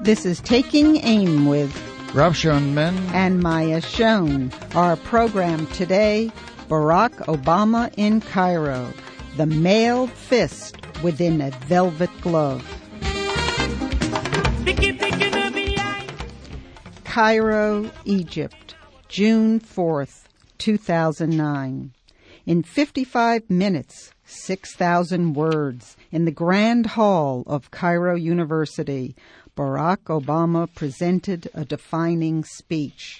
This is Taking Aim with Rav Schoenman and Maya Schoen. Our program today, Barack Obama in Cairo, the mailed fist within a velvet glove. Cairo, Egypt, June 4th, 2009. In 55 minutes, 6,000 words, in the Grand Hall of Cairo University, Barack Obama presented a defining speech.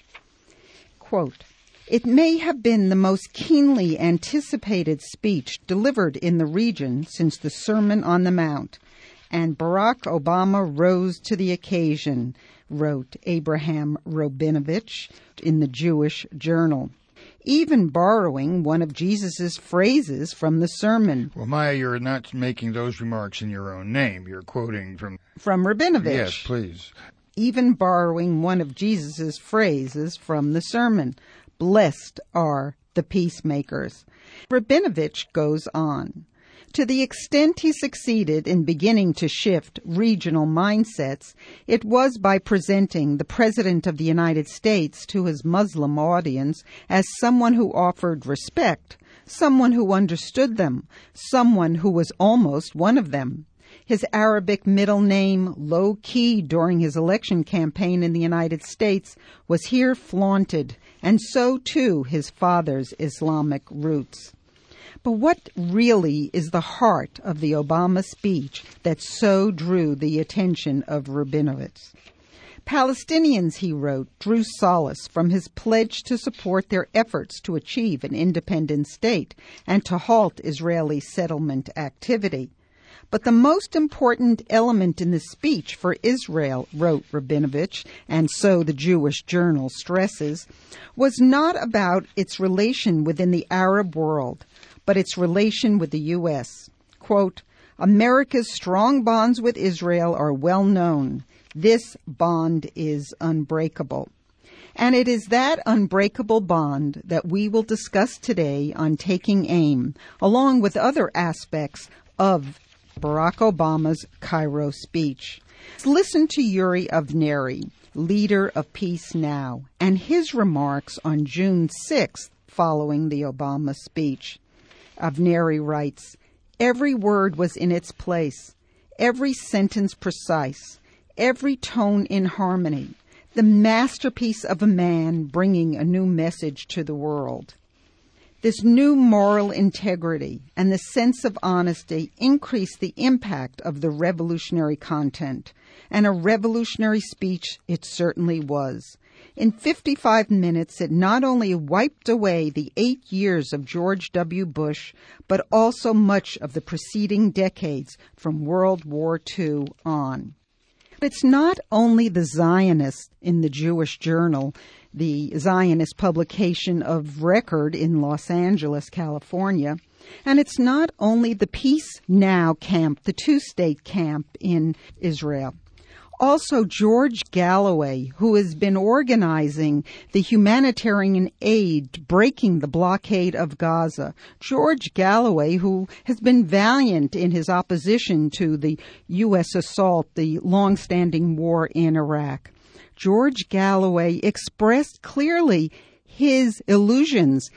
Quote, "It may have been the most keenly anticipated speech delivered in the region since the Sermon on the Mount, and Barack Obama rose to the occasion," wrote Abraham Rabinovich in the Jewish Journal, even borrowing one of Jesus' phrases from the sermon. Well, Maya, you're not making those remarks in your own name. You're quoting from Rabinovich. Yes, please. Even borrowing one of Jesus' phrases from the sermon. Blessed are the peacemakers. Rabinovich goes on. To the extent he succeeded in beginning to shift regional mindsets, it was by presenting the President of the United States to his Muslim audience as someone who offered respect, someone who understood them, someone who was almost one of them. His Arabic middle name, low-key during his election campaign in the United States, was here flaunted, and so too his father's Islamic roots. But what really is the heart of the Obama speech that so drew the attention of Rabinovich? Palestinians, he wrote, drew solace from his pledge to support their efforts to achieve an independent state and to halt Israeli settlement activity. But the most important element in the speech for Israel, wrote Rabinovich, and so the Jewish Journal stresses, was not about its relation within the Arab world, but its relation with the U.S. Quote, "America's strong bonds with Israel are well known. This bond is unbreakable." And it is that unbreakable bond that we will discuss today on Taking Aim, along with other aspects of Barack Obama's Cairo speech. Listen to Yuri Avnery, leader of Peace Now, and his remarks on June 6th following the Obama speech. Avnery writes, "Every word was in its place, every sentence precise, every tone in harmony, the masterpiece of a man bringing a new message to the world. This new moral integrity and the sense of honesty increased the impact of the revolutionary content, and a revolutionary speech it certainly was. In 55 minutes, it not only wiped away the 8 years of George W. Bush, but also much of the preceding decades from World War II on." It's not only the Zionists in the Jewish Journal, the Zionist publication of record in Los Angeles, California, and it's not only the Peace Now camp, the two-state camp in Israel. Also, George Galloway, who has been organizing the humanitarian aid breaking the blockade of Gaza. George Galloway, who has been valiant in his opposition to the U.S. assault, the long-standing war in Iraq. George Galloway expressed clearly his delusions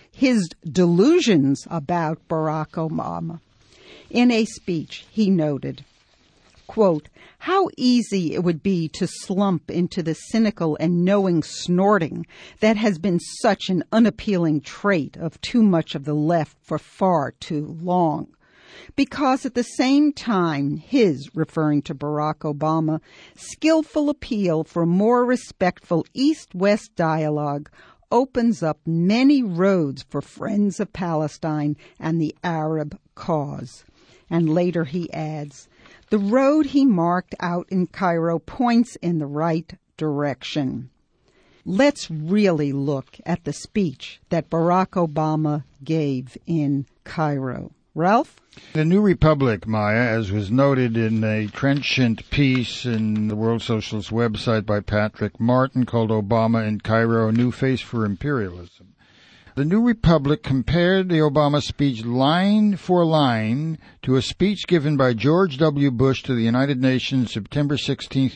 about Barack Obama. In a speech, he noted, quote, "How easy it would be to slump into the cynical and knowing snorting that has been such an unappealing trait of too much of the left for far too long. Because at the same time, his," referring to Barack Obama, "skillful appeal for more respectful East-West dialogue opens up many roads for friends of Palestine and the Arab cause." And later he adds, "The road he marked out in Cairo points in the right direction." Let's really look at the speech that Barack Obama gave in Cairo. Ralph? The New Republic, Maya, as was noted in a trenchant piece in the World Socialist website by Patrick Martin called Obama in Cairo, A New Face for Imperialism. The New Republic compared the Obama speech line for line to a speech given by George W. Bush to the United Nations September 16,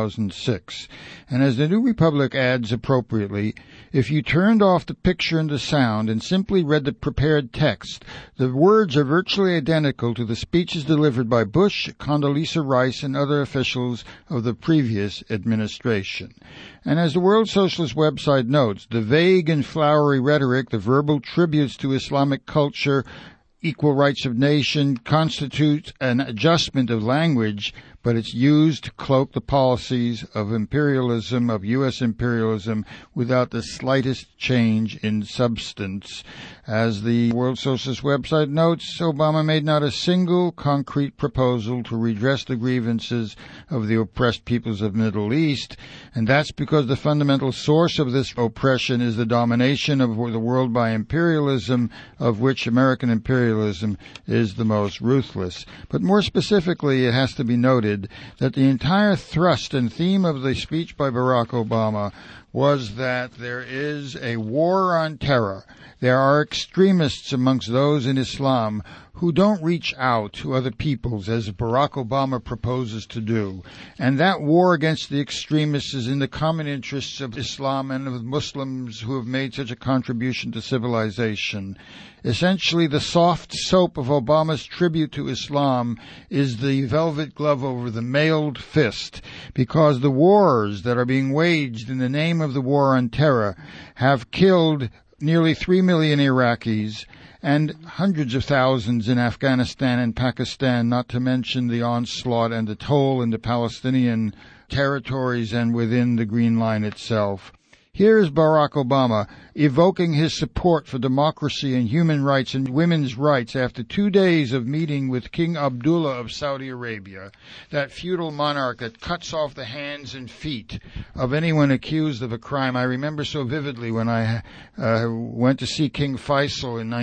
2006. And as the New Republic adds appropriately, if you turned off the picture and the sound and simply read the prepared text, the words are virtually identical to the speeches delivered by Bush, Condoleezza Rice, and other officials of the previous administration. And as the World Socialist website notes, the vague and flowery rhetoric, the verbal tributes to Islamic culture, equal rights of nation, constitutes an adjustment of language, but it's used to cloak the policies of imperialism, of U.S. imperialism, without the slightest change in substance. As the World Socialist website notes, Obama made not a single concrete proposal to redress the grievances of the oppressed peoples of the Middle East, and that's because the fundamental source of this oppression is the domination of the world by imperialism, of which American imperialism is the most ruthless. But more specifically, it has to be noted that the entire thrust and theme of the speech by Barack Obama was that there is a war on terror. There are extremists amongst those in Islam who don't reach out to other peoples as Barack Obama proposes to do. And that war against the extremists is in the common interests of Islam and of Muslims who have made such a contribution to civilization. Essentially, the soft soap of Obama's tribute to Islam is the velvet glove over the mailed fist, because the wars that are being waged in the name of the war on terror have killed nearly 3 million Iraqis and hundreds of thousands in Afghanistan and Pakistan, not to mention the onslaught and the toll in the Palestinian territories and within the Green Line itself. Here is Barack Obama evoking his support for democracy and human rights and women's rights after 2 days of meeting with King Abdullah of Saudi Arabia, that feudal monarch that cuts off the hands and feet of anyone accused of a crime. I remember so vividly when I went to see King Faisal in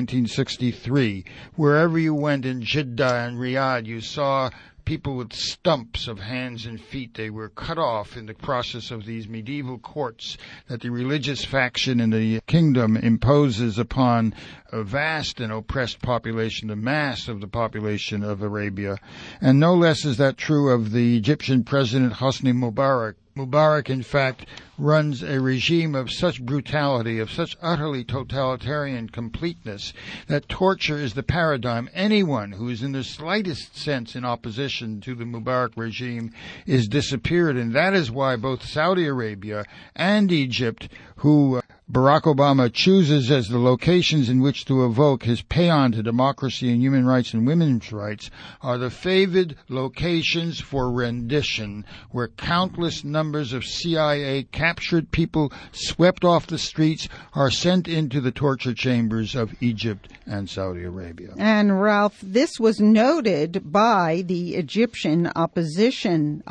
1963. Wherever you went in Jeddah and Riyadh, you saw people with stumps of hands and feet. They were cut off in the process of these medieval courts that the religious faction in the kingdom imposes upon a vast and oppressed population, the mass of the population of Arabia. And no less is that true of the Egyptian president Hosni Mubarak. Mubarak, in fact, runs a regime of such brutality, of such utterly totalitarian completeness, that torture is the paradigm. Anyone who is in the slightest sense in opposition to the Mubarak regime is disappeared, and that is why both Saudi Arabia and Egypt, who Barack Obama chooses as the locations in which to evoke his paean to democracy and human rights and women's rights, are the favored locations for rendition, where countless numbers of CIA captured people swept off the streets are sent into the torture chambers of Egypt and Saudi Arabia. And Ralph, this was noted by the Egyptian opposition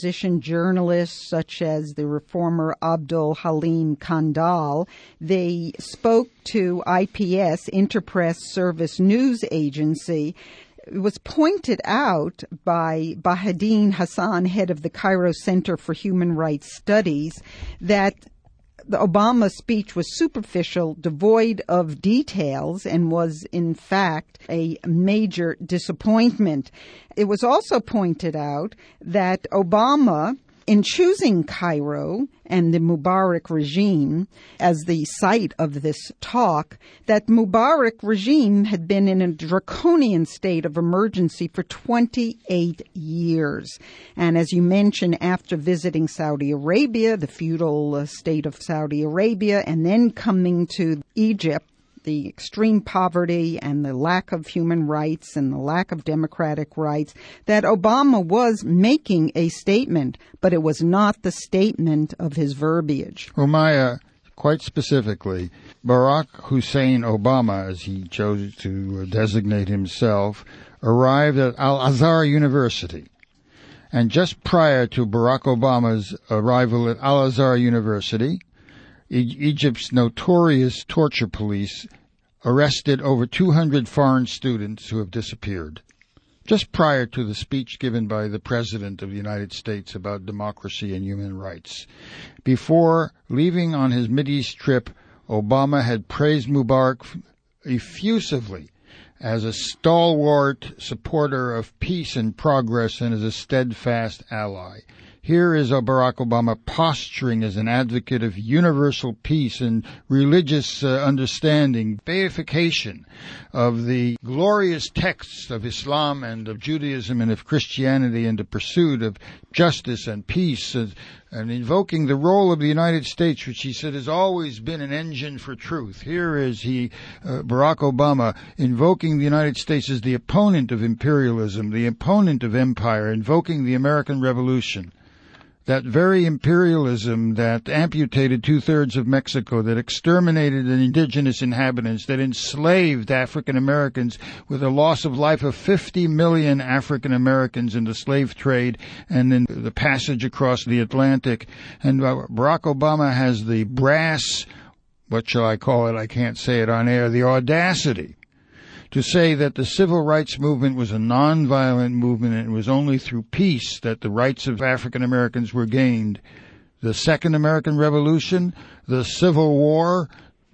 journalists such as the reformer Abdul Halim Kandal. They spoke to IPS, Interpress Service News Agency. It was pointed out by Bahadine Hassan, head of the Cairo Center for Human Rights Studies, that the Obama speech was superficial, devoid of details, and was, in fact, a major disappointment. It was also pointed out that Obama, in choosing Cairo and the Mubarak regime as the site of this talk, that Mubarak regime had been in a draconian state of emergency for 28 years. And as you mentioned, after visiting Saudi Arabia, the feudal state of Saudi Arabia, and then coming to Egypt, the extreme poverty and the lack of human rights and the lack of democratic rights, that Obama was making a statement, but it was not the statement of his verbiage. Maya, quite specifically, Barack Hussein Obama, as he chose to designate himself, arrived at Al-Azhar University. And just prior to Barack Obama's arrival at Al-Azhar University, Egypt's notorious torture police arrested over 200 foreign students who have disappeared. Just prior to the speech given by the President of the United States about democracy and human rights. Before leaving on his Mideast trip, Obama had praised Mubarak effusively as a stalwart supporter of peace and progress and as a steadfast ally. Here is Barack Obama posturing as an advocate of universal peace and religious understanding, deification of the glorious texts of Islam and of Judaism and of Christianity, and the pursuit of justice and peace, and invoking the role of the United States, which he said has always been an engine for truth. Here is Barack Obama, invoking the United States as the opponent of imperialism, the opponent of empire, invoking the American Revolution. That very imperialism that amputated 2/3 of Mexico, that exterminated the indigenous inhabitants, that enslaved African Americans with a loss of life of 50 million African Americans in the slave trade and in the passage across the Atlantic. And Barack Obama has the brass, what shall I call it? I can't say it on air, the audacity to say that the civil rights movement was a nonviolent movement and it was only through peace that the rights of African Americans were gained. The Second American Revolution, the Civil War,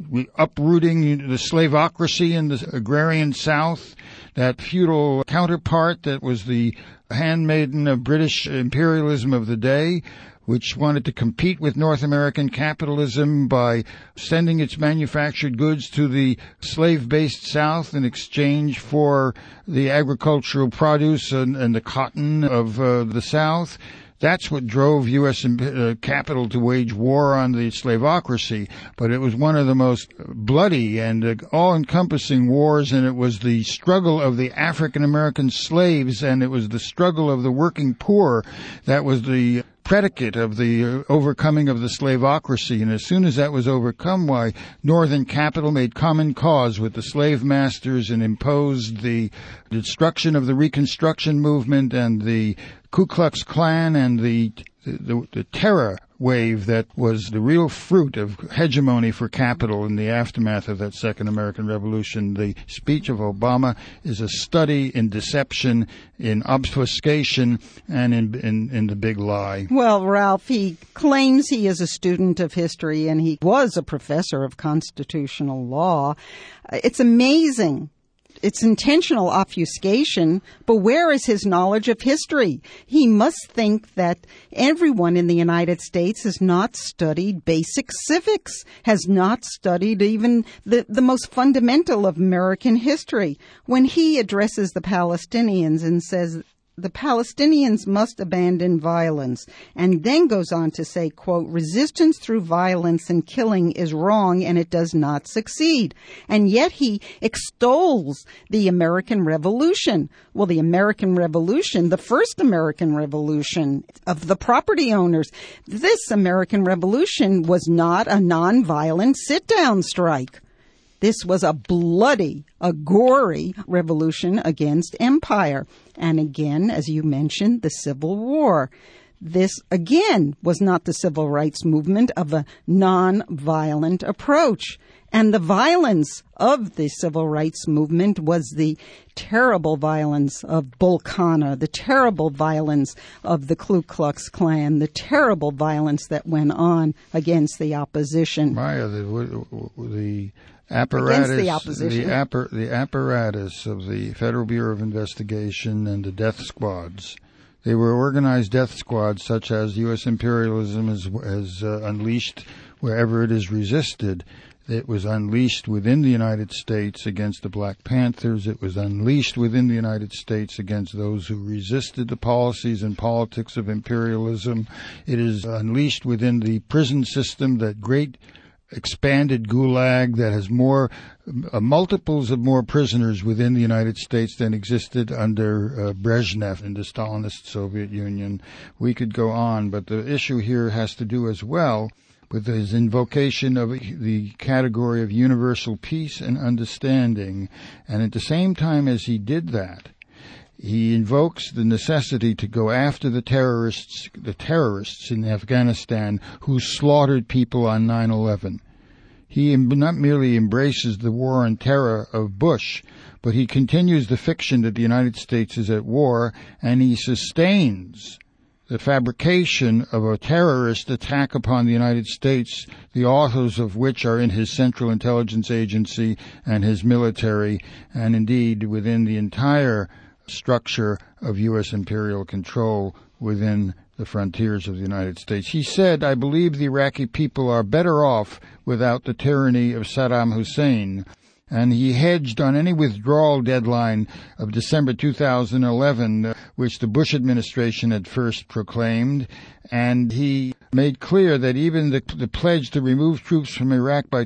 uprooting the slavocracy in the agrarian South, that feudal counterpart that was the handmaiden of British imperialism of the day, which wanted to compete with North American capitalism by sending its manufactured goods to the slave-based South in exchange for the agricultural produce and the cotton of the South. That's what drove U.S. capital to wage war on the slavocracy, but it was one of the most bloody and all-encompassing wars, and it was the struggle of the African-American slaves, and it was the struggle of the working poor that was the predicate of the overcoming of the slavocracy. And as soon as that was overcome, why, Northern capital made common cause with the slave masters and imposed the destruction of the Reconstruction movement and the Ku Klux Klan and the terror wave that was the real fruit of hegemony for capital in the aftermath of that Second American Revolution. The speech of Obama is a study in deception, in obfuscation, and in the big lie. Well, Ralph, he claims he is a student of history and he was a professor of constitutional law. It's amazing. It's intentional obfuscation, but where is his knowledge of history? He must think that everyone in the United States has not studied basic civics, has not studied even the most fundamental of American history. When he addresses the Palestinians and says the Palestinians must abandon violence, and then goes on to say, quote, resistance through violence and killing is wrong and it does not succeed. And yet he extols the American Revolution. Well, the American Revolution, the first American Revolution of the property owners, this American Revolution was not a nonviolent sit-down strike. This was a bloody, a gory revolution against empire. And again, as you mentioned, the Civil War. This, again, was not the civil rights movement of a non-violent approach. And the violence of the civil rights movement was the terrible violence of Bull Connor, the terrible violence of the Ku Klux Klan, the terrible violence that went on against the opposition. Maya, the apparatus, the apparatus of the Federal Bureau of Investigation and the death squads. They were organized death squads such as U.S. imperialism has unleashed wherever it is resisted. It was unleashed within the United States against the Black Panthers. It was unleashed within the United States against those who resisted the policies and politics of imperialism. It is unleashed within the prison system, that great expanded gulag that has more multiples of more prisoners within the United States than existed under Brezhnev in the Stalinist Soviet Union. We could go on, but the issue here has to do as well with his invocation of the category of universal peace and understanding. And at the same time as he did that, he invokes the necessity to go after the terrorists in Afghanistan who slaughtered people on 9/11. He not merely embraces the war on terror of Bush, but he continues the fiction that the United States is at war, and he sustains the fabrication of a terrorist attack upon the United States, the authors of which are in his Central Intelligence Agency and his military, and indeed within the entire structure of U.S. imperial control within the frontiers of the United States. He said, "I believe the Iraqi people are better off without the tyranny of Saddam Hussein." And he hedged on any withdrawal deadline of December 2011, which the Bush administration had first proclaimed. And he made clear that even the pledge to remove troops from Iraq by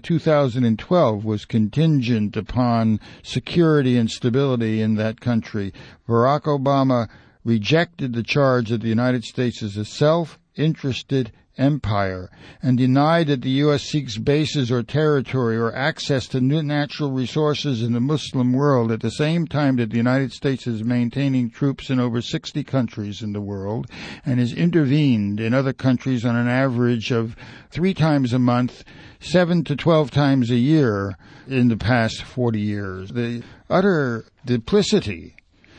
2012 was contingent upon security and stability in that country. Barack Obama rejected the charge that the United States is a self-interested empire and denied that the U.S. seeks bases or territory or access to new natural resources in the Muslim world at the same time that the United States is maintaining troops in over 60 countries in the world and has intervened in other countries on an average of 3 times a month, 7 to 12 times a year in the past 40 years. The utter duplicity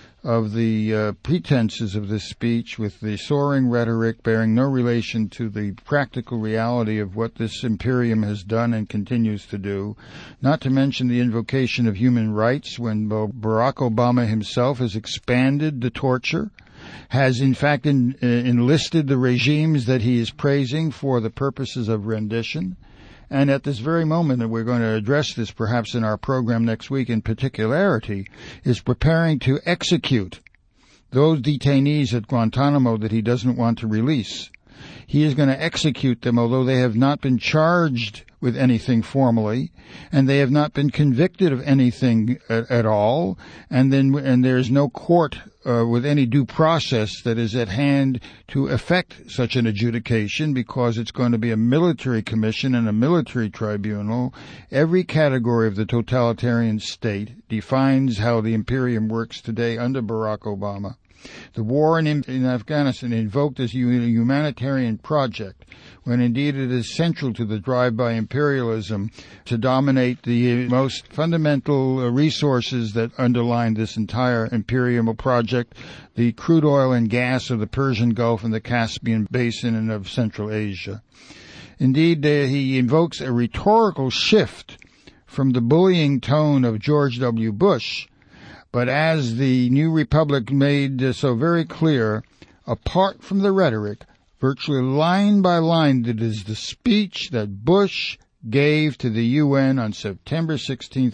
of the pretenses of this speech, with the soaring rhetoric bearing no relation to the practical reality of what this imperium has done and continues to do, not to mention the invocation of human rights when Barack Obama himself has expanded the torture, has in fact enlisted the regimes that he is praising for the purposes of rendition. And at this very moment, and we're going to address this perhaps in our program next week in particularity, is preparing to execute those detainees at Guantanamo that he doesn't want to release. He is going to execute them, although they have not been charged with anything formally, and they have not been convicted of anything at all, and there's no court with any due process that is at hand to effect such an adjudication, because it's going to be a military commission and a military tribunal. Every category of the totalitarian state defines how the imperium works today under Barack Obama. The war in Afghanistan invoked as a humanitarian project, when indeed it is central to the drive by imperialism to dominate the most fundamental resources that underline this entire imperial project, the crude oil and gas of the Persian Gulf and the Caspian Basin and of Central Asia. Indeed, he invokes a rhetorical shift from the bullying tone of George W. Bush. But as the New Republic made so very clear, apart from the rhetoric, virtually line by line, it is the speech that Bush gave to the UN on September 16,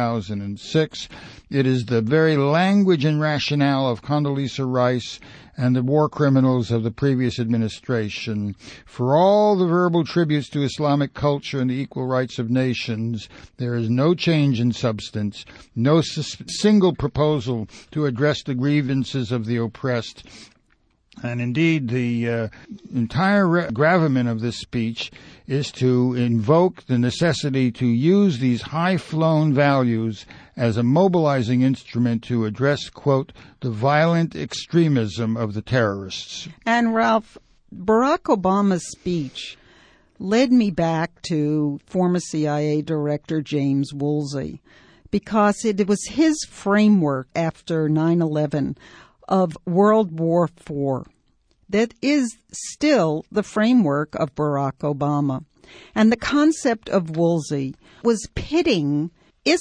2006. It is the very language and rationale of Condoleezza Rice and the war criminals of the previous administration. For all the verbal tributes to Islamic culture and the equal rights of nations, there is no change in substance, no single proposal to address the grievances of the oppressed. And indeed, the entire gravamen of this speech is to invoke the necessity to use these high-flown values as a mobilizing instrument to address, quote, the violent extremism of the terrorists. And Ralph, Barack Obama's speech led me back to former CIA Director James Woolsey, because it was his framework after 9/11 of World War IV that is still the framework of Barack Obama. And the concept of Woolsey was pitting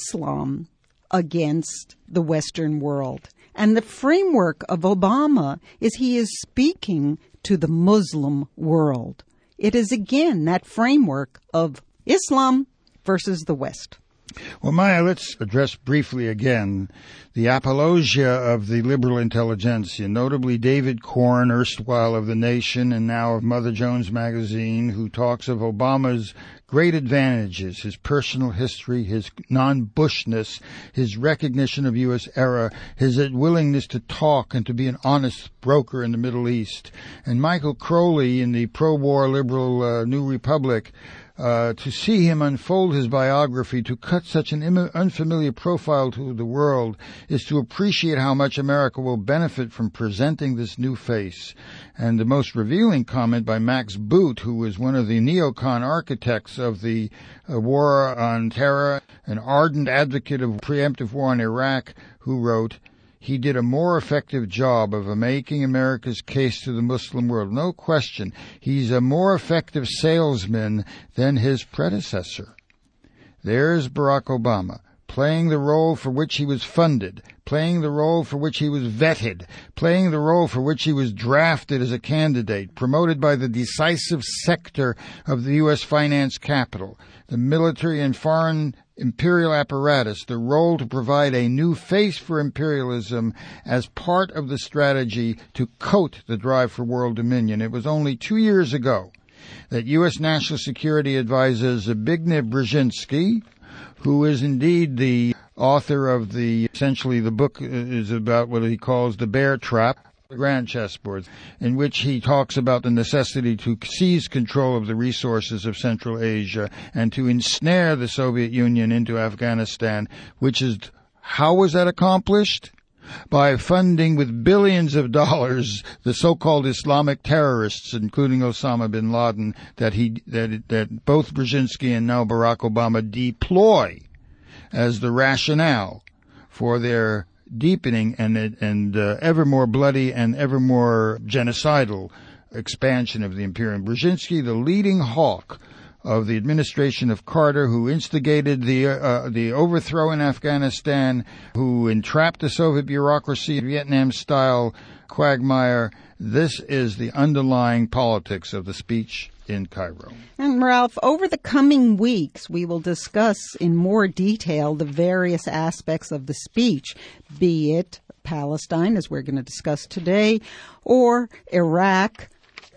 Islam against the Western world. And the framework of Obama is he is speaking to the Muslim world. It is again that framework of Islam versus the West. Well, Maya, let's address briefly again the apologia of the liberal intelligentsia, notably David Corn, erstwhile of The Nation and now of Mother Jones magazine, who talks of Obama's great advantages, his personal history, his non-Bushness, his recognition of U.S. era, his willingness to talk and to be an honest broker in the Middle East. And Michael Crowley in the pro-war liberal New Republic, to see him unfold his biography, to cut such an unfamiliar profile to the world, is to appreciate how much America will benefit from presenting this new face. And the most revealing comment by Max Boot, who was one of the neocon architects of the war on terror, an ardent advocate of preemptive war in Iraq, who wrote, he did a more effective job of making America's case to the Muslim world. No question, he's a more effective salesman than his predecessor. There's Barack Obama, playing the role for which he was funded, playing the role for which he was vetted, playing the role for which he was drafted as a candidate, promoted by the decisive sector of the U.S. finance capital, the military and foreign imperial apparatus, the role to provide a new face for imperialism as part of the strategy to coat the drive for world dominion. It was only 2 years ago that U.S. National Security Advisor Zbigniew Brzezinski, who is indeed the author of essentially the book is about what he calls the bear trap, the grand chessboard, in which he talks about the necessity to seize control of the resources of Central Asia and to ensnare the Soviet Union into Afghanistan, how was that accomplished? By funding with billions of dollars the so-called Islamic terrorists, including Osama bin Laden, that both Brzezinski and now Barack Obama deploy as the rationale for their deepening and ever more bloody and ever more genocidal expansion of the imperium. Brzezinski, the leading hawk of the administration of Carter, who instigated the overthrow in Afghanistan, who entrapped the Soviet bureaucracy, Vietnam-style quagmire. This is the underlying politics of the speech in Cairo. And Ralph, over the coming weeks, we will discuss in more detail the various aspects of the speech, be it Palestine, as we're going to discuss today, or Iraq,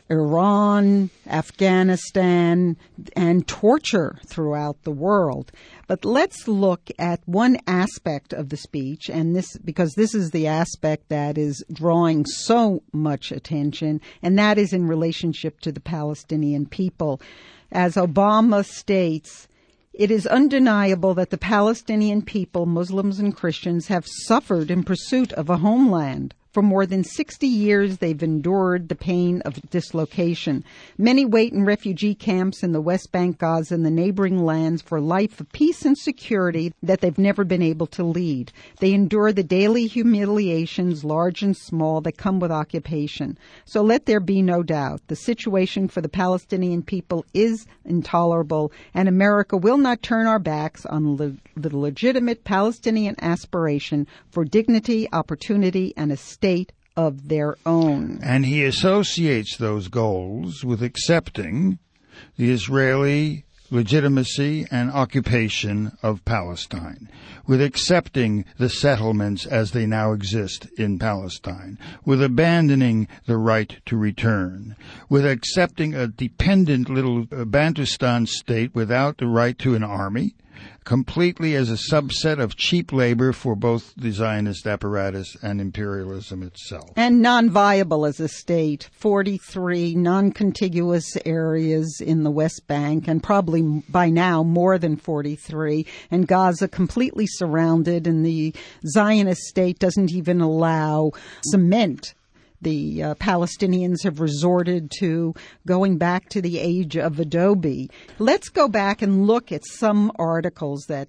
Iran, Afghanistan, and torture throughout the world. But let's look at one aspect of the speech, and because this is the aspect that is drawing so much attention, and that is in relationship to the Palestinian people. As Obama states, it is undeniable that the Palestinian people, Muslims and Christians, have suffered in pursuit of a homeland. For more than 60 years, they've endured the pain of dislocation. Many wait in refugee camps in the West Bank, Gaza, and the neighboring lands for a life of peace and security that they've never been able to lead. They endure the daily humiliations, large and small, that come with occupation. So let there be no doubt, the situation for the Palestinian people is intolerable, and America will not turn our backs on the legitimate Palestinian aspiration for dignity, opportunity, and a state of their own. And he associates those goals with accepting the Israeli legitimacy and occupation of Palestine, with accepting the settlements as they now exist in Palestine, with abandoning the right to return, with accepting a dependent little Bantustan state without the right to an army, completely as a subset of cheap labor for both the Zionist apparatus and imperialism itself. And non-viable as a state. 43 non-contiguous areas in the West Bank, and probably by now more than 43, and Gaza completely surrounded, and the Zionist state doesn't even allow cement. The Palestinians have resorted to going back to the age of adobe. Let's go back and look at some articles that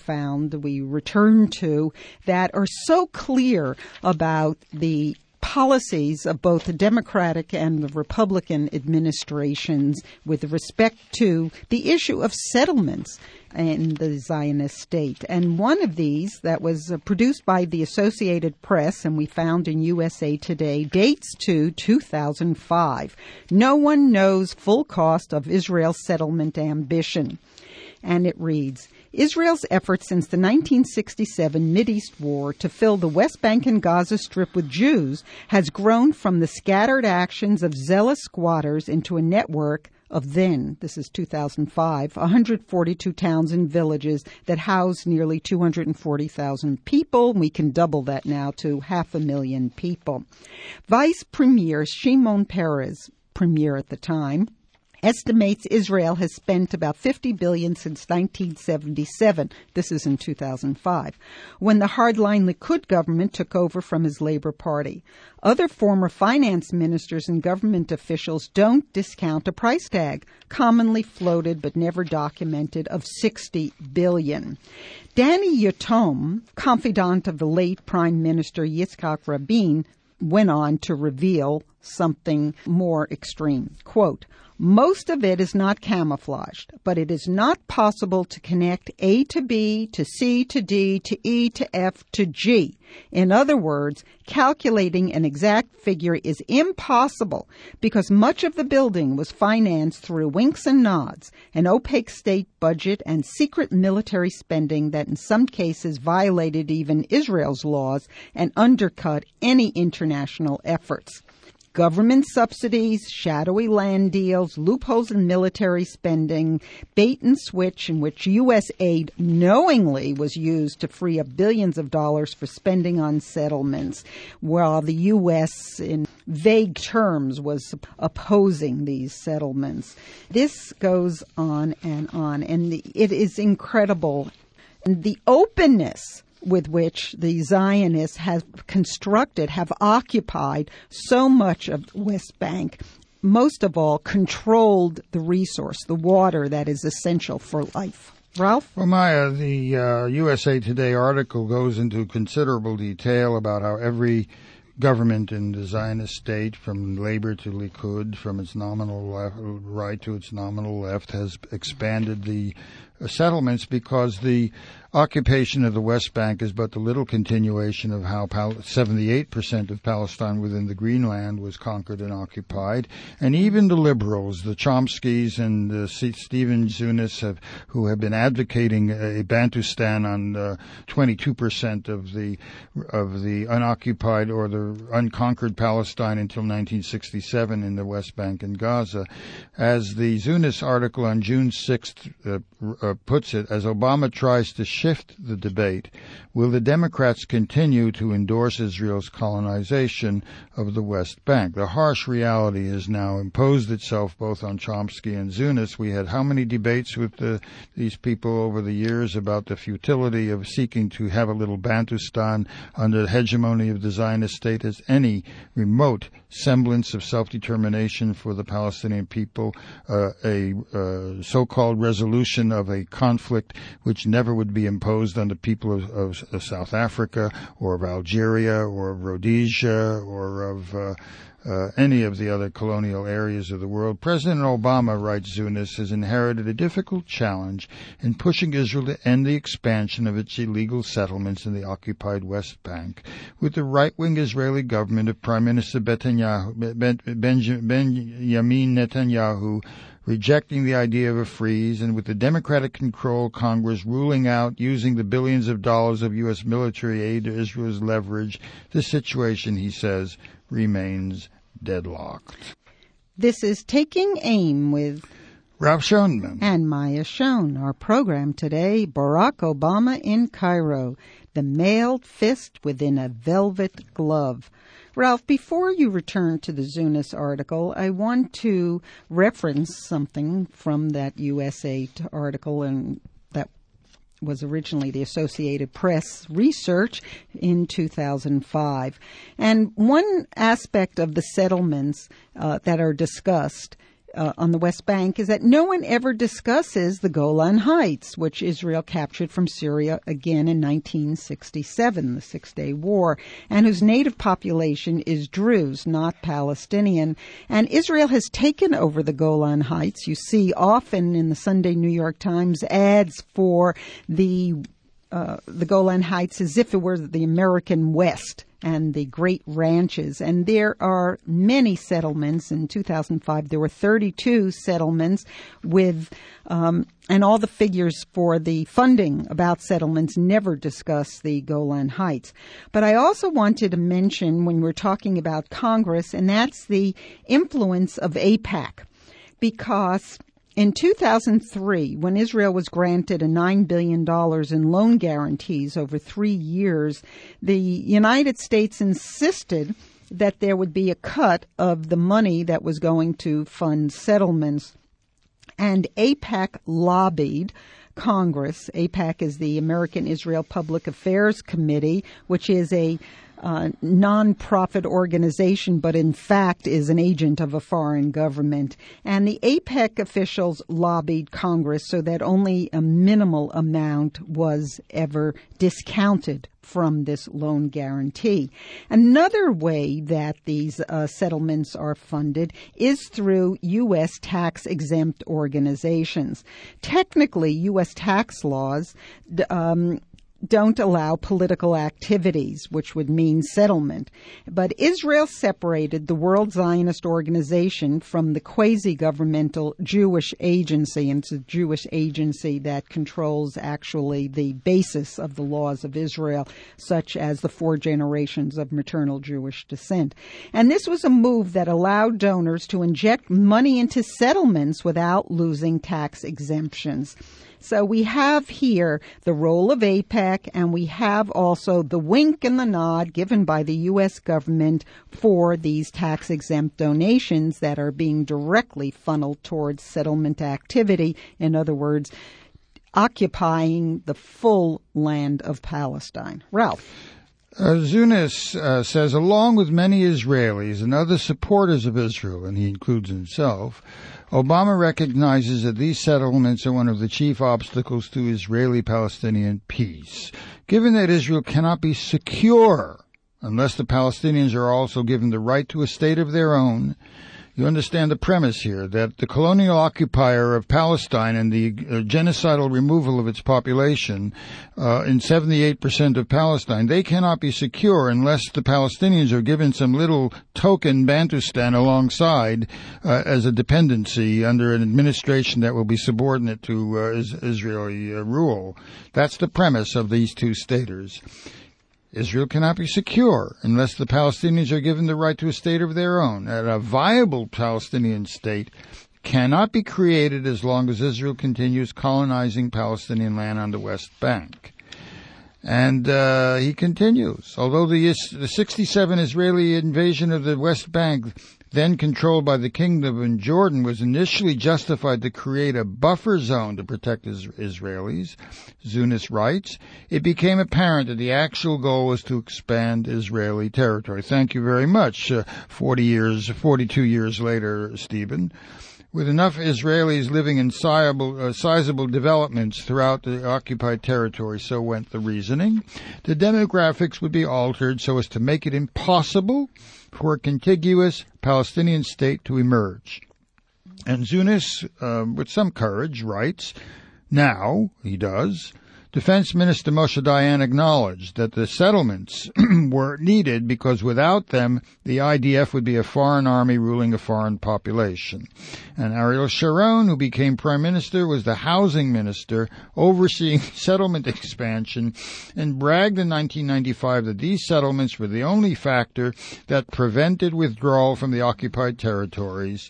we returned to, that are so clear about the policies of both the Democratic and the Republican administrations with respect to the issue of settlements in the Zionist state. And one of these that was produced by the Associated Press, and we found in USA Today, dates to 2005. No one knows full cost of Israel's settlement ambition. And it reads, Israel's efforts since the 1967 Mideast War to fill the West Bank and Gaza Strip with Jews has grown from the scattered actions of zealous squatters into a network of then, this is 2005, 142 towns and villages that house nearly 240,000 people. We can double that now to 500,000 people. Vice Premier Shimon Peres, premier at the time, estimates Israel has spent about $50 billion since 1977. This is in 2005, when the hardline Likud government took over from his Labor Party. Other former finance ministers and government officials don't discount a price tag, commonly floated but never documented, of $60 billion. Danny Yatom, confidant of the late Prime Minister Yitzhak Rabin, went on to reveal something more extreme. Quote, "Most of it is not camouflaged, but it is not possible to connect A to B to C to D to E to F to G. In other words, calculating an exact figure is impossible because much of the building was financed through winks and nods, an opaque state budget, and secret military spending that in some cases violated even Israel's laws and undercut any international efforts. Government subsidies, shadowy land deals, loopholes in military spending, bait and switch in which U.S. aid knowingly was used to free up billions of dollars for spending on settlements, while the U.S. in vague terms was opposing these settlements." This goes on, and it is incredible. And the openness with which the Zionists have occupied so much of the West Bank, most of all controlled the resource, the water that is essential for life. Ralph? Well, Maya, the USA Today article goes into considerable detail about how every government in the Zionist state, from Labor to Likud, from its nominal right to its nominal left, has expanded the settlements because the occupation of the West Bank is but the little continuation of how 78% of Palestine within the Greenland was conquered and occupied. And even the liberals, the Chomskys and Stephen Zunis, who have been advocating a Bantustan on 22% of the unoccupied or the unconquered Palestine until 1967 in the West Bank and Gaza. As the Zunis article on June 6th puts it, as Obama tries to shift the debate, will the Democrats continue to endorse Israel's colonization of the West Bank? The harsh reality has now imposed itself both on Chomsky and Zunis. We had how many debates with these people over the years about the futility of seeking to have a little Bantustan under the hegemony of the Zionist state as any remote semblance of self-determination for the Palestinian people, a so-called resolution of a conflict which never would be imposed on the people of South Africa or of Algeria or of Rhodesia or of any of the other colonial areas of the world. President Obama, writes Zunis, has inherited a difficult challenge in pushing Israel to end the expansion of its illegal settlements in the occupied West Bank, with the right-wing Israeli government of Prime Minister Benjamin Netanyahu rejecting the idea of a freeze, and with the Democratic-controlled Congress ruling out using the billions of dollars of U.S. military aid to Israel as leverage, the situation, he says, remains deadlocked. This is Taking Aim with Ralph Schoenman and Maya Schoen. Our program today, Barack Obama in Cairo, the mailed fist within a velvet glove. Ralph, before you return to the Zunis article, I want to reference something from that USA article, and that was originally the Associated Press research in 2005. And one aspect of the settlements that are discussed on the West Bank is that no one ever discusses the Golan Heights, which Israel captured from Syria again in 1967, the Six-Day War, and whose native population is Druze, not Palestinian. And Israel has taken over the Golan Heights. You see often in the Sunday New York Times ads for the Golan Heights as if it were the American West and the great ranches. And there are many settlements. In 2005, there were 32 settlements with, and all the figures for the funding about settlements never discuss the Golan Heights. But I also wanted to mention, when we're talking about Congress, and that's the influence of AIPAC, because in 2003, when Israel was granted a $9 billion in loan guarantees over 3 years, the United States insisted that there would be a cut of the money that was going to fund settlements. And AIPAC lobbied Congress. AIPAC is the American Israel Public Affairs Committee, which is a non-profit organization, but in fact is an agent of a foreign government. And the AIPAC officials lobbied Congress so that only a minimal amount was ever discounted from this loan guarantee. Another way that these settlements are funded is through U.S. tax-exempt organizations. Technically, U.S. tax laws don't allow political activities, which would mean settlement. But Israel separated the World Zionist Organization from the quasi-governmental Jewish agency, and it's a Jewish agency that controls actually the basis of the laws of Israel, such as the 4 generations of maternal Jewish descent. And this was a move that allowed donors to inject money into settlements without losing tax exemptions. So we have here the role of AIPAC, and we have also the wink and the nod given by the U.S. government for these tax-exempt donations that are being directly funneled towards settlement activity. In other words, occupying the full land of Palestine. Ralph. Zunis says, along with many Israelis and other supporters of Israel, and he includes himself, Obama recognizes that these settlements are one of the chief obstacles to Israeli-Palestinian peace. Given that Israel cannot be secure unless the Palestinians are also given the right to a state of their own, you understand the premise here, that the colonial occupier of Palestine and the genocidal removal of its population in 78% of Palestine, they cannot be secure unless the Palestinians are given some little token Bantustan alongside as a dependency under an administration that will be subordinate to Israeli rule. That's the premise of these two staters. Israel cannot be secure unless the Palestinians are given the right to a state of their own. And a viable Palestinian state cannot be created as long as Israel continues colonizing Palestinian land on the West Bank. And he continues, although the 67 Israeli invasion of the West Bank, then controlled by the Kingdom of Jordan, was initially justified to create a buffer zone to protect Israelis, Zunis writes, it became apparent that the actual goal was to expand Israeli territory. Thank you very much, 42 years later, Stephen. With enough Israelis living in sizable developments throughout the occupied territory, so went the reasoning, the demographics would be altered so as to make it impossible for a contiguous Palestinian state to emerge. And Zunis, with some courage, writes, now, he does, Defense Minister Moshe Dayan acknowledged that the settlements were needed because without them, the IDF would be a foreign army ruling a foreign population. And Ariel Sharon, who became prime minister, was the housing minister overseeing settlement expansion and bragged in 1995 that these settlements were the only factor that prevented withdrawal from the occupied territories.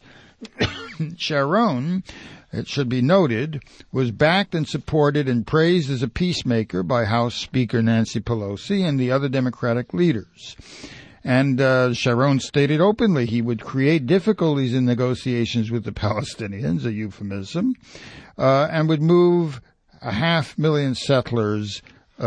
Sharon, it should be noted, was backed and supported and praised as a peacemaker by House Speaker Nancy Pelosi and the other Democratic leaders. And Sharon stated openly he would create difficulties in negotiations with the Palestinians, a euphemism, and would move 500,000 settlers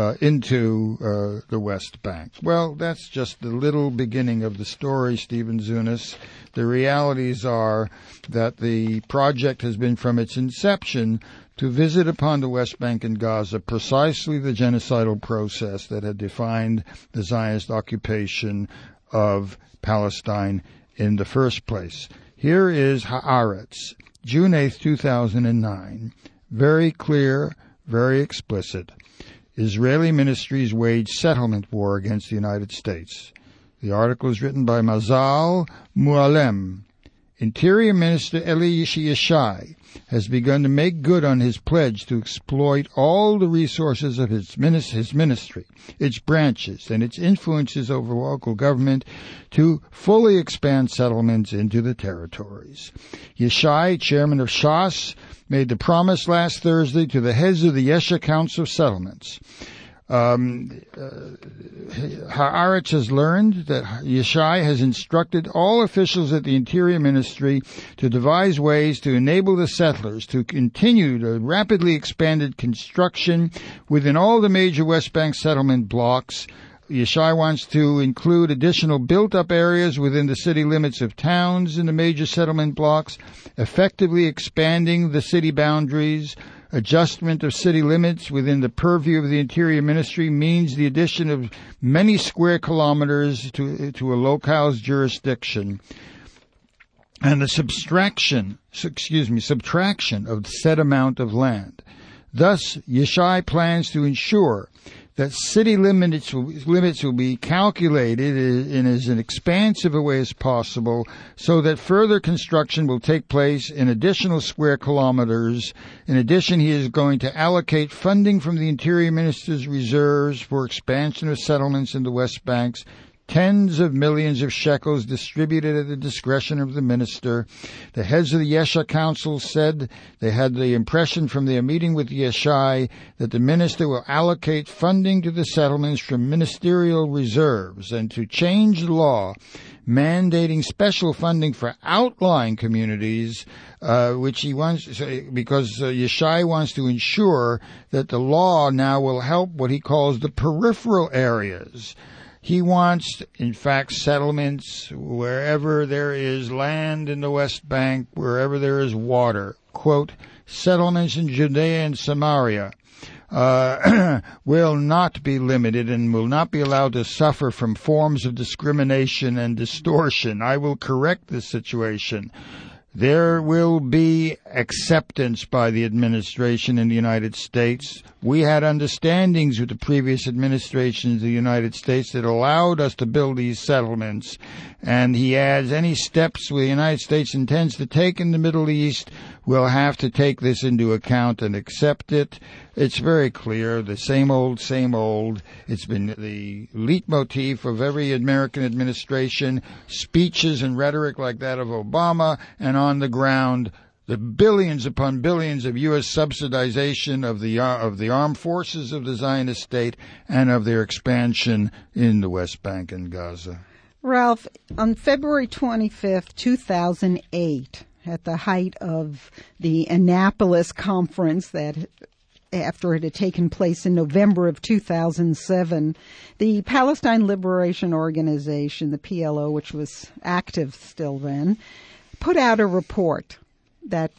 into the West Bank. Well, that's just the little beginning of the story, Stephen Zunis. The realities are that the project has been from its inception to visit upon the West Bank and Gaza precisely the genocidal process that had defined the Zionist occupation of Palestine in the first place. Here is Haaretz, June 8, 2009. Very clear, very explicit. Israeli ministries wage settlement war against the United States. The article is written by Mazal Mualem. Interior Minister Eli Yishai has begun to make good on his pledge to exploit all the resources of his ministry, its branches, and its influences over local government to fully expand settlements into the territories. Yishai, chairman of Shas, made the promise last Thursday to the heads of the Yesha Council of Settlements. Haaretz has learned that Yeshai has instructed all officials at the Interior Ministry to devise ways to enable the settlers to continue the rapidly expanded construction within all the major West Bank settlement blocks. Yeshai wants to include additional built-up areas within the city limits of towns in the major settlement blocks, effectively expanding the city boundaries. Adjustment of city limits within the purview of the Interior Ministry means the addition of many square kilometers to a locale's jurisdiction, and the subtraction of said amount of land. Thus, Yeshai plans to ensure that city limits will be calculated in as expansive a way as possible so that further construction will take place in additional square kilometers. In addition, he is going to allocate funding from the Interior Minister's reserves for expansion of settlements in the West Banks, tens of millions of shekels distributed at the discretion of the minister. The heads of the Yesha Council said they had the impression from their meeting with Yeshai that the minister will allocate funding to the settlements from ministerial reserves and to change the law mandating special funding for outlying communities, which he wants, because Yeshai wants to ensure that the law now will help what he calls the peripheral areas. He wants, in fact, settlements wherever there is land in the West Bank, wherever there is water. Quote, settlements in Judea and Samaria will not be limited and will not be allowed to suffer from forms of discrimination and distortion. I will correct this situation. There will be acceptance by the administration in the United States. We had understandings with the previous administrations of the United States that allowed us to build these settlements. And he adds, any steps the United States intends to take in the Middle East will have to take this into account and accept it. It's very clear, the same old, same old. It's been the leitmotif of every American administration, speeches and rhetoric like that of Obama, and on the ground, the billions upon billions of U.S. subsidization of the armed forces of the Zionist state and of their expansion in the West Bank and Gaza. Ralph, on February 25th, 2008, at the height of the Annapolis conference that after it had taken place in November of 2007, the Palestine Liberation Organization, the PLO, which was active still then, put out a report that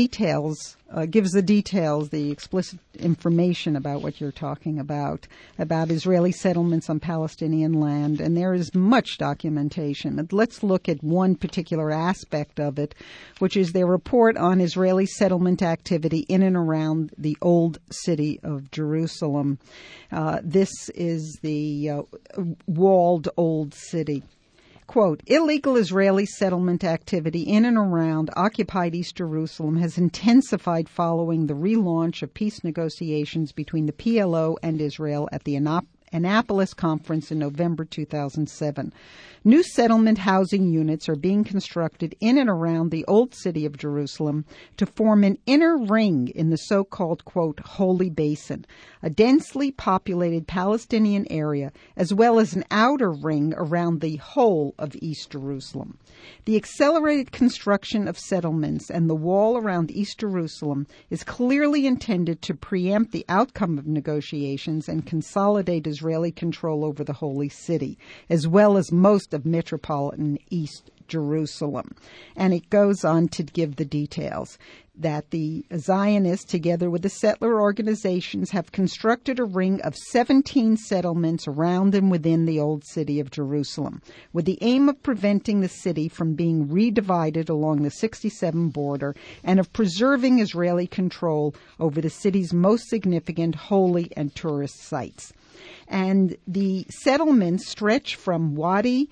gives the explicit information about what you're talking about Israeli settlements on Palestinian land, and there is much documentation. But let's look at one particular aspect of it, which is their report on Israeli settlement activity in and around the old city of Jerusalem. This is the walled old city. Quote, illegal Israeli settlement activity in and around occupied East Jerusalem has intensified following the relaunch of peace negotiations between the PLO and Israel at the Annapolis Conference in November 2007. New settlement housing units are being constructed in and around the old city of Jerusalem to form an inner ring in the so-called, quote, Holy Basin, a densely populated Palestinian area, as well as an outer ring around the whole of East Jerusalem. The accelerated construction of settlements and the wall around East Jerusalem is clearly intended to preempt the outcome of negotiations and consolidate Israeli control over the Holy City, as well as most of metropolitan East Jerusalem. And it goes on to give the details that the Zionists, together with the settler organizations, have constructed a ring of 17 settlements around and within the old city of Jerusalem, with the aim of preventing the city from being redivided along the 67 border and of preserving Israeli control over the city's most significant holy and tourist sites. And the settlements stretch from Wadi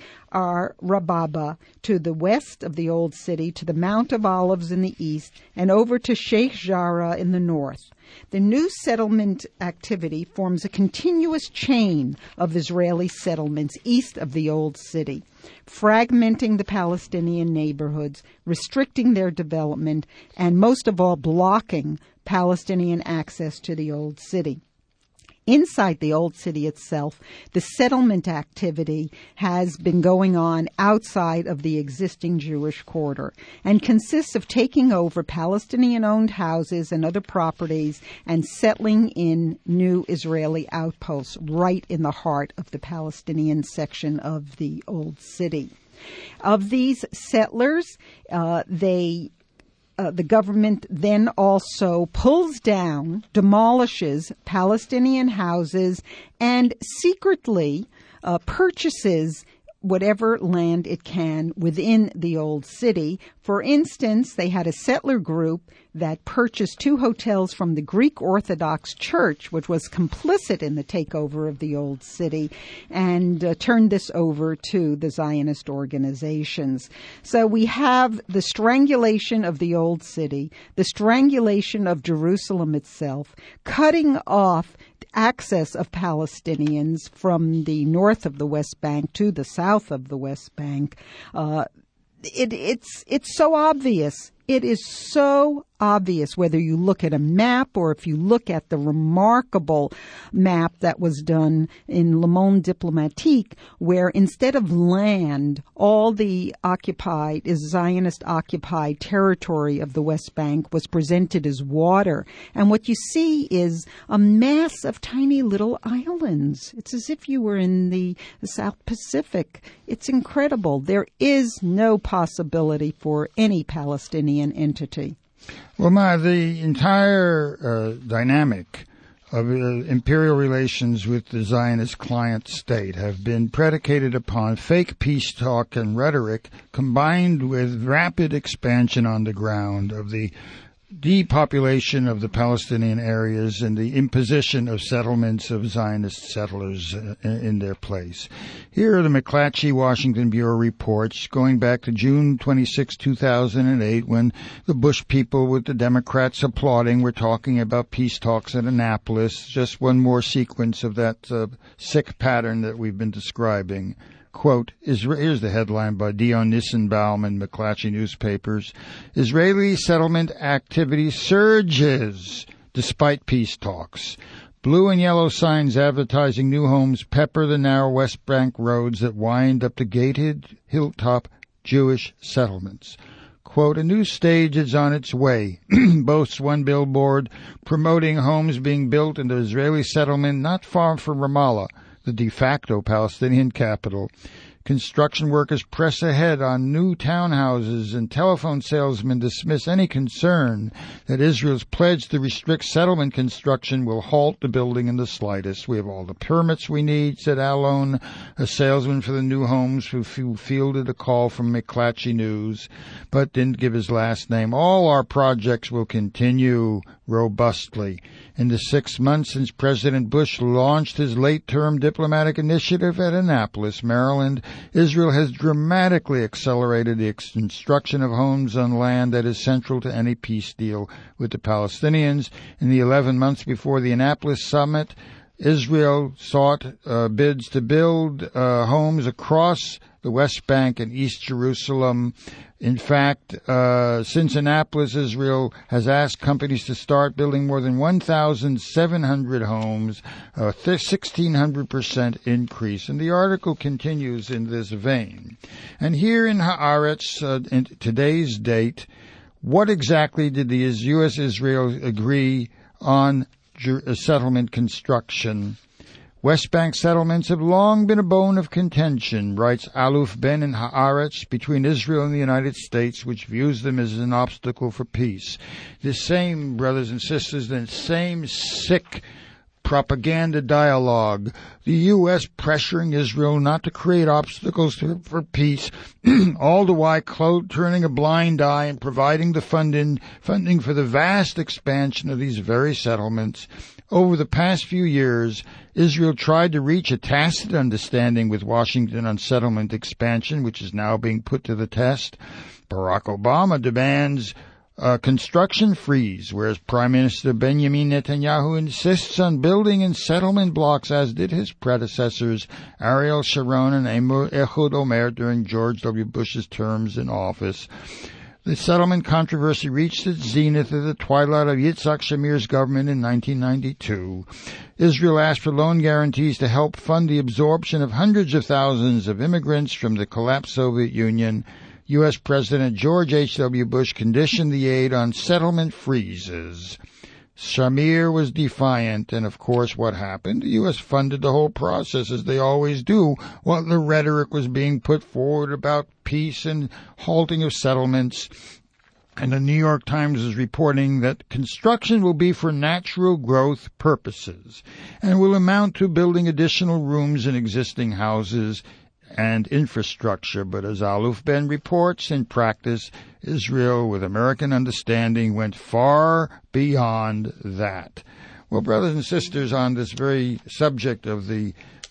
Rababa to the west of the Old City, to the Mount of Olives in the east, and over to Sheikh Jarrah in the north. The new settlement activity forms a continuous chain of Israeli settlements east of the Old City, fragmenting the Palestinian neighborhoods, restricting their development, and most of all blocking Palestinian access to the Old City. Inside the Old City itself, the settlement activity has been going on outside of the existing Jewish quarter and consists of taking over Palestinian-owned houses and other properties and settling in new Israeli outposts right in the heart of the Palestinian section of the Old City. Of these settlers, the government then also pulls down, demolishes Palestinian houses, and secretly purchases whatever land it can within the Old City. For instance, they had a settler group that purchased 2 hotels from the Greek Orthodox Church, which was complicit in the takeover of the Old City, and turned this over to the Zionist organizations. So we have the strangulation of the Old City, the strangulation of Jerusalem itself, cutting off access of Palestinians from the north of the West Bank to the south of the West Bank. It's so obvious. It is so obvious whether you look at a map or if you look at the remarkable map that was done in Le Monde Diplomatique, where instead of land, all the Zionist-occupied territory of the West Bank was presented as water. And what you see is a mass of tiny little islands. It's as if you were in the South Pacific. It's incredible. There is no possibility for any Palestinian entity. Well, Ma, the entire dynamic of imperial relations with the Zionist client state have been predicated upon fake peace talk and rhetoric combined with rapid expansion on the ground of the depopulation of the Palestinian areas and the imposition of settlements of Zionist settlers in their place. Here are the McClatchy Washington Bureau reports going back to June 26, 2008, when the Bush people with the Democrats applauding were talking about peace talks at Annapolis. Just one more sequence of that sick pattern that we've been describing. Quote, here's the headline by Dion Nissenbaum in McClatchy newspapers. Israeli settlement activity surges despite peace talks. Blue and yellow signs advertising new homes pepper the narrow West Bank roads that wind up to gated hilltop Jewish settlements. Quote, a new stage is on its way, boasts one billboard promoting homes being built in the Israeli settlement not far from Ramallah, the de facto Palestinian capital. Construction workers press ahead on new townhouses, and telephone salesmen dismiss any concern that Israel's pledge to restrict settlement construction will halt the building in the slightest. We have all the permits we need, said Alon, a salesman for the new homes who fielded a call from McClatchy News, but didn't give his last name. All our projects will continue robustly. In the 6 months since President Bush launched his late-term diplomatic initiative at Annapolis, Maryland, Israel has dramatically accelerated the construction of homes on land that is central to any peace deal with the Palestinians. In the 11 months before the Annapolis summit, Israel sought bids to build homes across the West Bank and East Jerusalem. In fact, since Annapolis, Israel has asked companies to start building more than 1,700 homes, a 1,600% increase. And the article continues in this vein. And here in Haaretz, in today's date, what exactly did the U.S.-Israel agree on settlement construction? West Bank settlements have long been a bone of contention, writes Aluf Ben in Haaretz, between Israel and the United States, which views them as an obstacle for peace. This same, brothers and sisters, the same sick propaganda dialogue, the U.S. pressuring Israel not to create obstacles for peace, all the while turning a blind eye and providing the funding for the vast expansion of these very settlements. Over the past few years, Israel tried to reach a tacit understanding with Washington on settlement expansion, which is now being put to the test. Barack Obama demands a construction freeze, whereas Prime Minister Benjamin Netanyahu insists on building in settlement blocks, as did his predecessors Ariel Sharon and Ehud Olmert during George W. Bush's terms in office. The settlement controversy reached its zenith at the twilight of Yitzhak Shamir's government in 1992. Israel asked for loan guarantees to help fund the absorption of hundreds of thousands of immigrants from the collapsed Soviet Union. U.S. President George H.W. Bush conditioned the aid on settlement freezes. Shamir was defiant, and of course what happened? The U.S. funded the whole process, as they always do, while the rhetoric was being put forward about peace and halting of settlements. And the New York Times is reporting that construction will be for natural growth purposes and will amount to building additional rooms in existing houses and infrastructure. But as Aluf Ben reports, in practice, Israel, with American understanding, went far beyond that. Well, brothers and sisters, on this very subject of the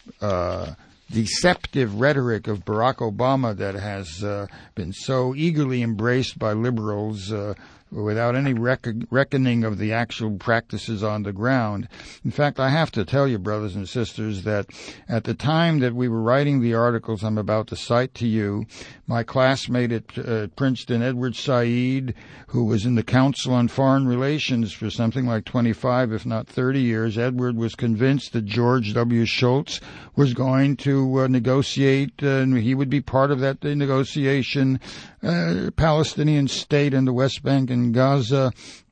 deceptive rhetoric of Barack Obama that has been so eagerly embraced by liberals without any reckoning of the actual practices on the ground. In fact, I have to tell you, brothers and sisters, that at the time that we were writing the articles I'm about to cite to you, my classmate at Princeton, Edward Said, who was in the Council on Foreign Relations for something like 25, if not 30 years, Edward was convinced that George W. Shultz was going to negotiate, and he would be part of that negotiation, Palestinian state in the West Bank and Gaza.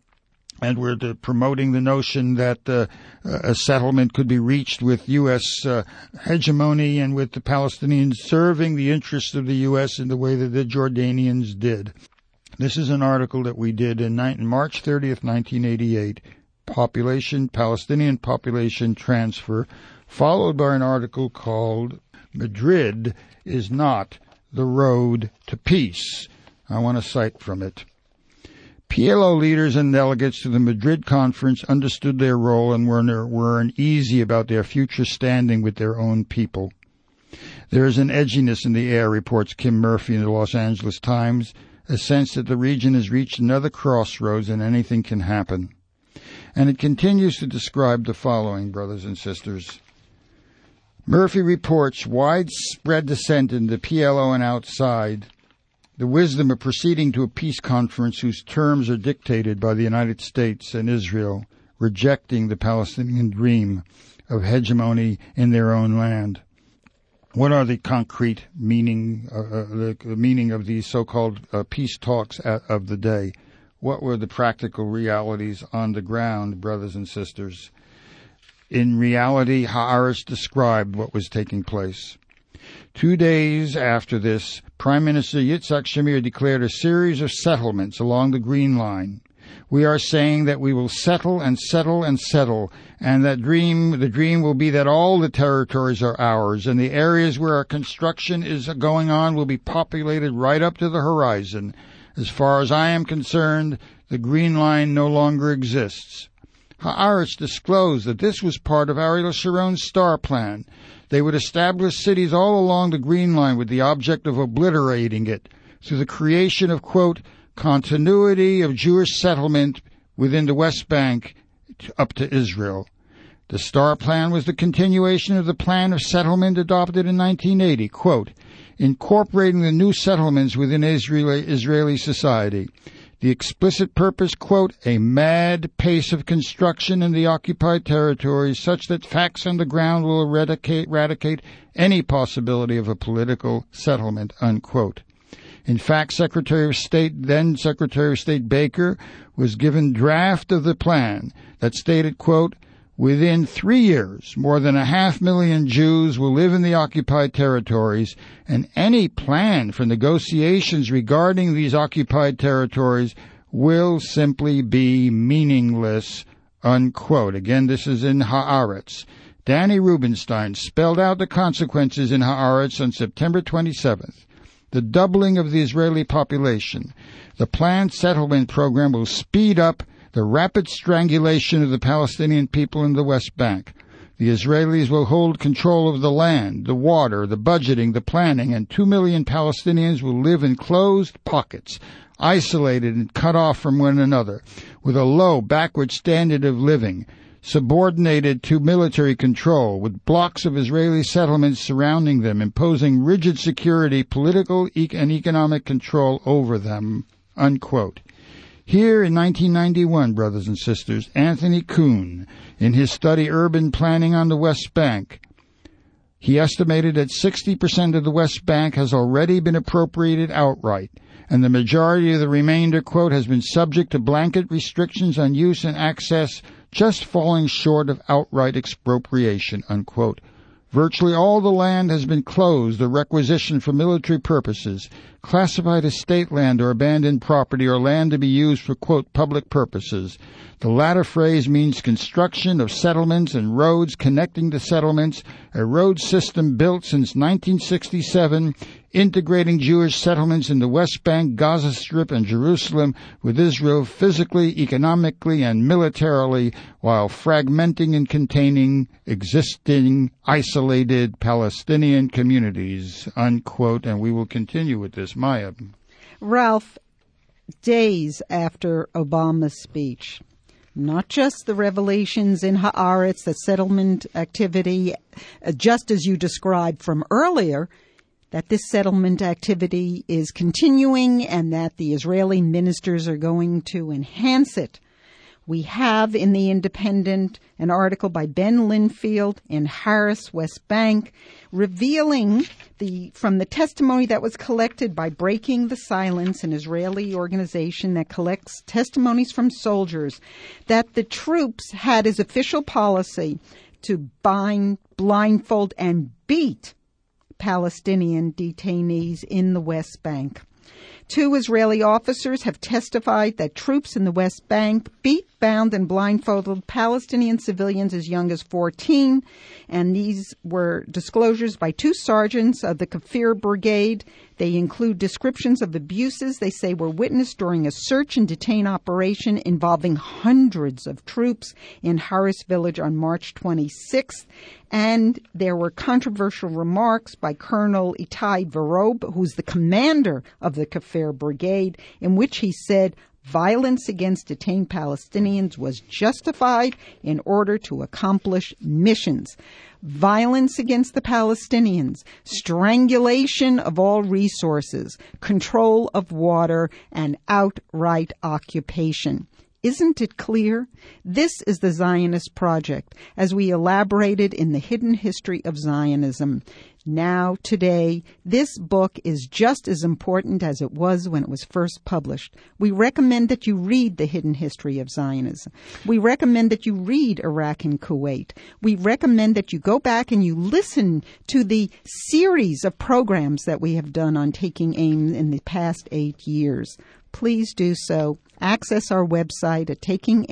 Edward promoting the notion that a settlement could be reached with U.S. Hegemony and with the Palestinians serving the interests of the U.S. in the way that the Jordanians did. This is an article that we did in March 30th, 1988, Palestinian population transfer, followed by an article called Madrid is Not the Road to Peace. I want to cite from it. PLO leaders and delegates to the Madrid conference understood their role and were uneasy about their future standing with their own people. There is an edginess in the air, reports Kim Murphy in the Los Angeles Times, a sense that the region has reached another crossroads and anything can happen. And it continues to describe the following, brothers and sisters. Murphy reports widespread dissent in the PLO and outside, the wisdom of proceeding to a peace conference whose terms are dictated by the United States and Israel, rejecting the Palestinian dream of hegemony in their own land. What are the concrete meaning of these so-called peace talks of the day? What were the practical realities on the ground, brothers and sisters? In reality, Haaretz described what was taking place. 2 days after this, Prime Minister Yitzhak Shamir declared a series of settlements along the Green Line. We are saying that we will settle and settle and settle, and the dream will be that all the territories are ours, and the areas where our construction is going on will be populated right up to the horizon. As far as I am concerned, the Green Line no longer exists. Haaretz disclosed that this was part of Ariel Sharon's star plan. They would establish cities all along the Green Line with the object of obliterating it through the creation of, quote, continuity of Jewish settlement within the West Bank up to Israel. The star plan was the continuation of the plan of settlement adopted in 1980, quote, incorporating the new settlements within Israeli society. The explicit purpose, quote, a mad pace of construction in the occupied territories such that facts on the ground will eradicate any possibility of a political settlement, unquote. In fact, then Secretary of State Baker was given draft of the plan that stated, quote, within 3 years, more than 500,000 Jews will live in the occupied territories, and any plan for negotiations regarding these occupied territories will simply be meaningless, unquote. Again, this is in Haaretz. Danny Rubenstein spelled out the consequences in Haaretz on September 27th. The doubling of the Israeli population. The planned settlement program will speed up the rapid strangulation of the Palestinian people in the West Bank. The Israelis will hold control of the land, the water, the budgeting, the planning, and 2 million Palestinians will live in closed pockets, isolated and cut off from one another, with a low, backward standard of living, subordinated to military control, with blocks of Israeli settlements surrounding them, imposing rigid security, political and economic control over them. unquote. Here in 1991, brothers and sisters, Anthony Kuhn, in his study Urban Planning on the West Bank, he estimated that 60% of the West Bank has already been appropriated outright, and the majority of the remainder, quote, has been subject to blanket restrictions on use and access, just falling short of outright expropriation, unquote. Virtually all the land has been closed or requisitioned for military purposes, classified as state land or abandoned property or land to be used for, quote, public purposes. The latter phrase means construction of settlements and roads connecting the settlements, a road system built since 1967, integrating Jewish settlements in the West Bank, Gaza Strip, and Jerusalem with Israel physically, economically, and militarily, while fragmenting and containing existing isolated Palestinian communities, unquote. And we will continue with this. Maya. Ralph, days after Obama's speech, not just the revelations in Haaretz, the settlement activity, just as you described from earlier, that this settlement activity is continuing and that the Israeli ministers are going to enhance it. We have in The Independent an article by Ben Linfield in Harris, West Bank, revealing from the testimony that was collected by Breaking the Silence, an Israeli organization that collects testimonies from soldiers, that the troops had as official policy to bind, blindfold, and beat Palestinian detainees in the West Bank. 2 Israeli officers have testified that troops in the West Bank beat, bound, and blindfolded Palestinian civilians as young as 14, and these were disclosures by 2 sergeants of the Kafir Brigade. They include descriptions of abuses they say were witnessed during a search and detain operation involving hundreds of troops in Harris Village on March 26th. And there were controversial remarks by Colonel Itai Verob, who's the commander of the Kafir Brigade, in which he said violence against detained Palestinians was justified in order to accomplish missions. Violence against the Palestinians, strangulation of all resources, control of water, and outright occupation. Isn't it clear? This is the Zionist project, as we elaborated in The Hidden History of Zionism. Now, today, this book is just as important as it was when it was first published. We recommend that you read The Hidden History of Zionism. We recommend that you read Iraq and Kuwait. We recommend that you go back and you listen to the series of programs that we have done on Taking Aim in the past 8 years. Please do so. Access our website at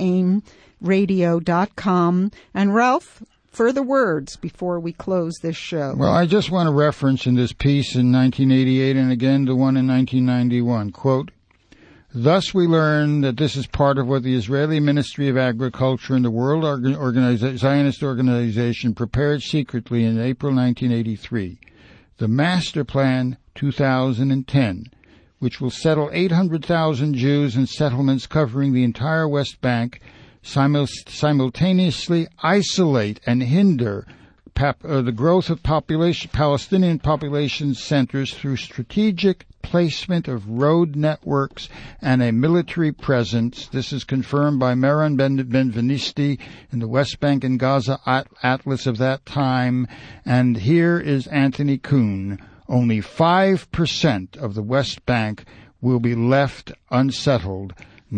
takingaimradio.com. And Ralph, further words before we close this show. Well, I just want to reference in this piece in 1988 and again the one in 1991, quote, "Thus we learn that this is part of what the Israeli Ministry of Agriculture and the World Zionist Organization prepared secretly in April 1983, the Master Plan 2010, which will settle 800,000 Jews in settlements covering the entire West Bank, simultaneously isolate and hinder the growth of Palestinian population centers through strategic placement of road networks and a military presence." This is confirmed by Meron Benvenisti in the West Bank and Gaza Atlas of that time. And here is Anthony Kuhn. Only 5% of the West Bank will be left unsettled.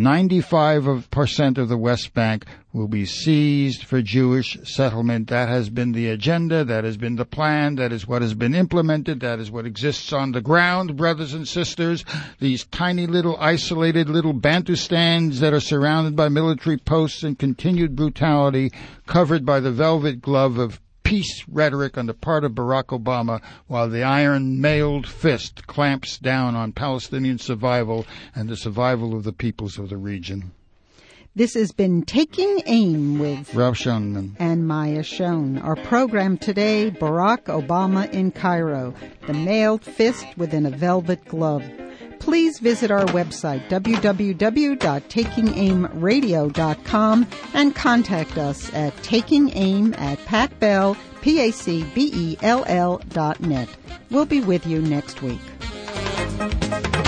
95% of the West Bank will be seized for Jewish settlement. That has been the agenda. That has been the plan. That is what has been implemented. That is what exists on the ground, brothers and sisters. These tiny little isolated little Bantustans that are surrounded by military posts and continued brutality, covered by the velvet glove of peace rhetoric on the part of Barack Obama, while the iron-mailed fist clamps down on Palestinian survival and the survival of the peoples of the region. This has been Taking Aim with Ralph Schoenman and Maya Schoen. Our program today, Barack Obama in Cairo, the mailed fist within a velvet glove. Please visit our website, www.takingaimradio.com, and contact us at takingaim@pacbell.net. We'll be with you next week.